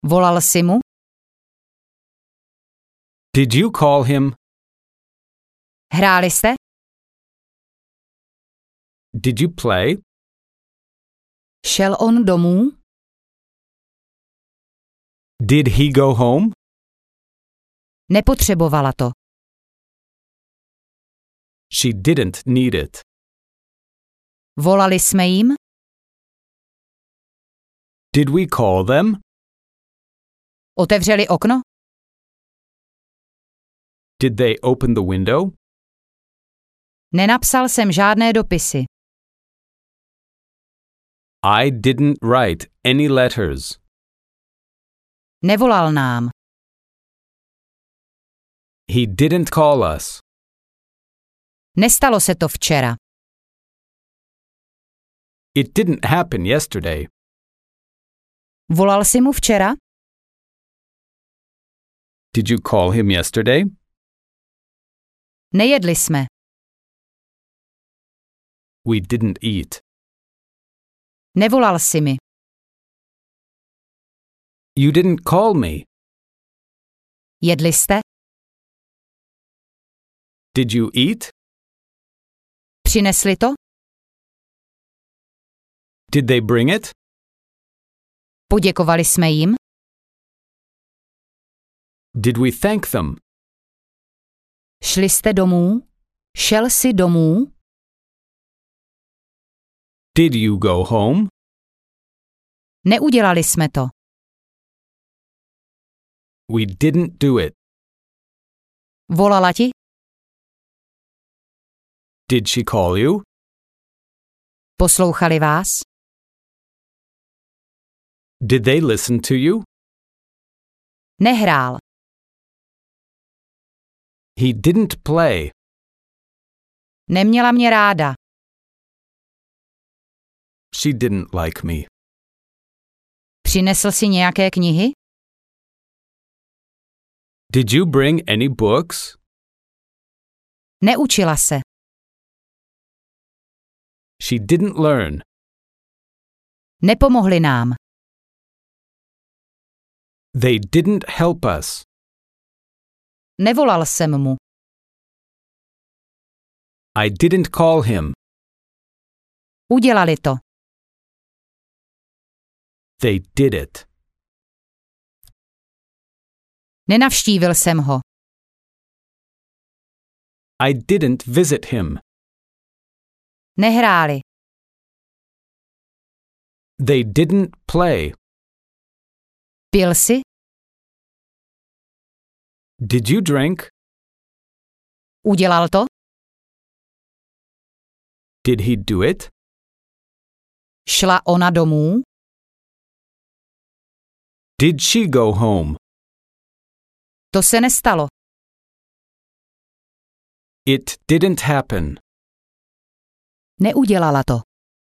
Volal jsi mu? Did you call him? Hráli jste? Did you play? Šel on domů? Did he go home? Nepotřebovala to. She didn't need it. Volali jsme jim? Did we call them? Otevřeli okno? Did they open the window? Nenapsal jsem žádné dopisy. I didn't write any letters. Nevolal nám. He didn't call us. Nestalo se to včera. It didn't happen yesterday. Volal jsi mu včera? Did you call him yesterday? Nejedli jsme. We didn't eat. Nevolal jsi mi. You didn't call me. Jedli jste? Did you eat? Přinesli to? Did they bring it? Poděkovali jsme jim? Did we thank them? Šli jste domů? Šel jsi domů? Did you go home? Neudělali jsme to. We didn't do it. Volala ti? Did she call you? Poslouchali vás? Did they listen to you? Nehrál. He didn't play. Neměla mě ráda. She didn't like me. Přinesl si nějaké knihy? Did you bring any books? Neučila se. She didn't learn. Nepomohli nám. They didn't help us. Nevolal jsem mu. I didn't call him. Udělali to. They did it. Nenavštívil jsem ho. I didn't visit him. Nehráli. They didn't play. Pil jsi? Did you drink? Udělal to? Did he do it? Šla ona domů? Did she go home? To se nestalo. It didn't happen. Neudělala to.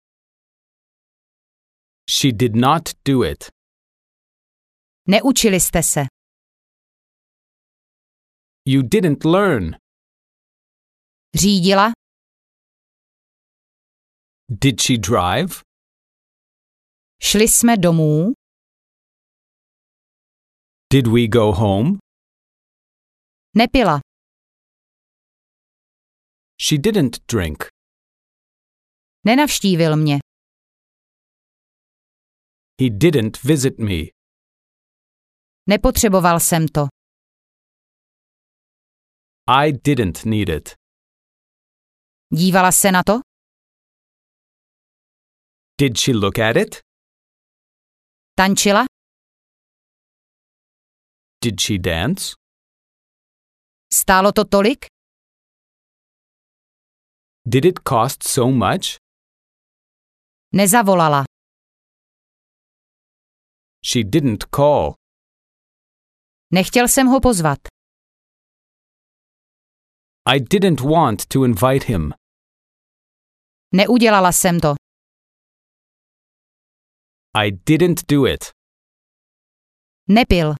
She did not do it. Neučili jste se. You didn't learn. Řídila? Did she drive? Šli jsme domů? Did we go home? Nepila. She didn't drink. Nenavštívil mě. He didn't visit me. Nepotřeboval jsem to. I didn't need it. Dívala se na to? Did she look at it? Tančila? Did she dance? Stálo to tolik? Did it cost so much? Nezavolala. She didn't call. Nechtěl jsem ho pozvat. I didn't want to invite him. Neudělala jsem to. I didn't do it. Nepil.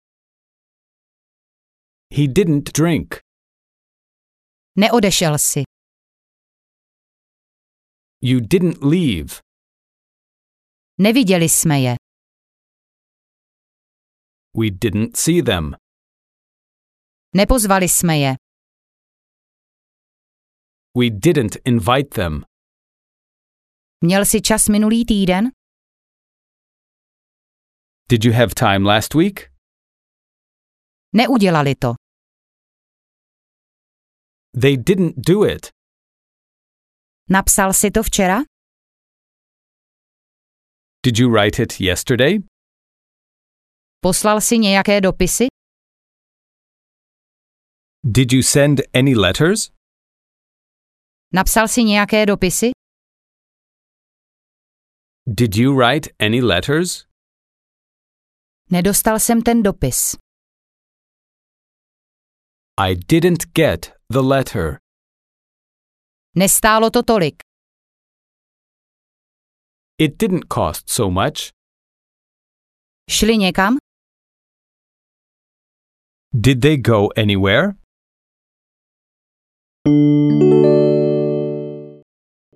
He didn't drink. Neodešel si. You didn't leave. Neviděli jsme je. We didn't see them. Nepozvali jsme je. We didn't invite them. Měl jsi čas minulý týden? Did you have time last week? Neudělali to. They didn't do it. Napsal jsi to včera? Did you write it yesterday? Poslal jsi nějaké dopisy? Did you send any letters? Napsal jsi nějaké dopisy? Did you write any letters? Nedostal jsem ten dopis. I didn't get the letter. Nestálo to tolik. It didn't cost so much. Šli někam? Did they go anywhere?